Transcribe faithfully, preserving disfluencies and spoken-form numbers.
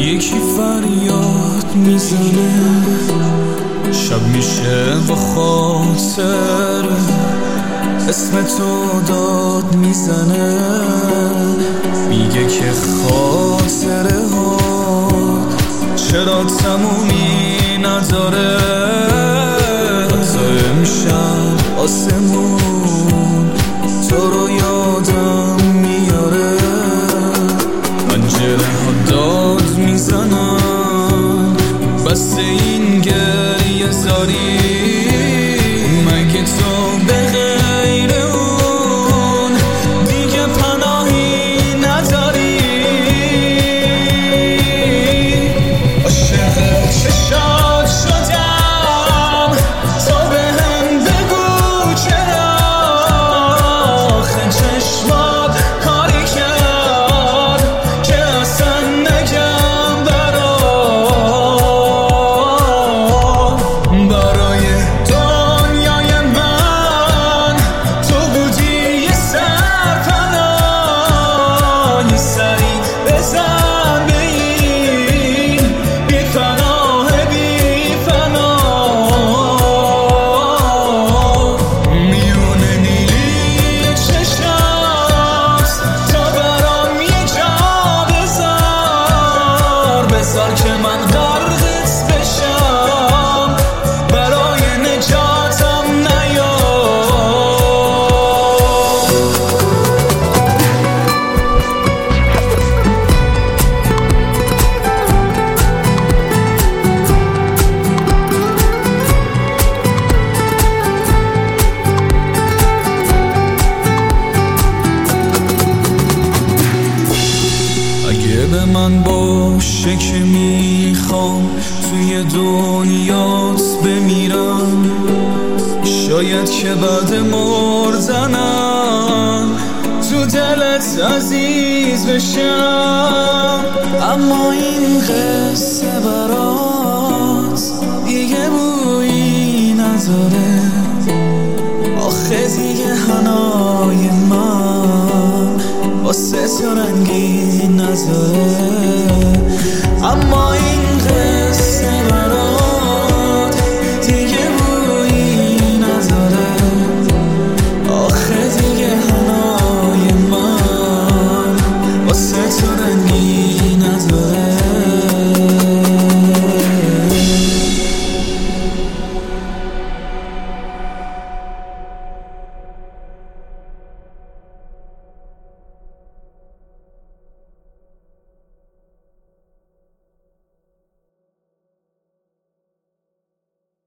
یکی فریاد میزنه، شب میشه با خاطر اسم تو داد میزنه، میگه که خاطره ها چرا تمومی نداره. تا امشب آسمون تو رو یادم میاره، پنجره ها داد میزنن بس این گریه زاری. مگه تو به غیر اون دیگه پناهی نداری؟ عاشق چشات شدم تو به هم بگو چرا. آخه چشمات کاری کرد که اصلا نگم برات. برای دنیای من تو بودی یه سرپناه، یه سری بزن به این بی پناه بی پناه. میونه نیلی چشمت تا برام یه جا بذار، بذار که من غرقت بشم برای نجاتم نیا. اگه به من باشه که میخوام توی دنیات بمیرم، شاید که بعد مردنم تو دلت عزیز بشم. اما این قصه برات دیگه بویی نداره، آخه دیگه حنای من واسه تو رنگی نداره. اما این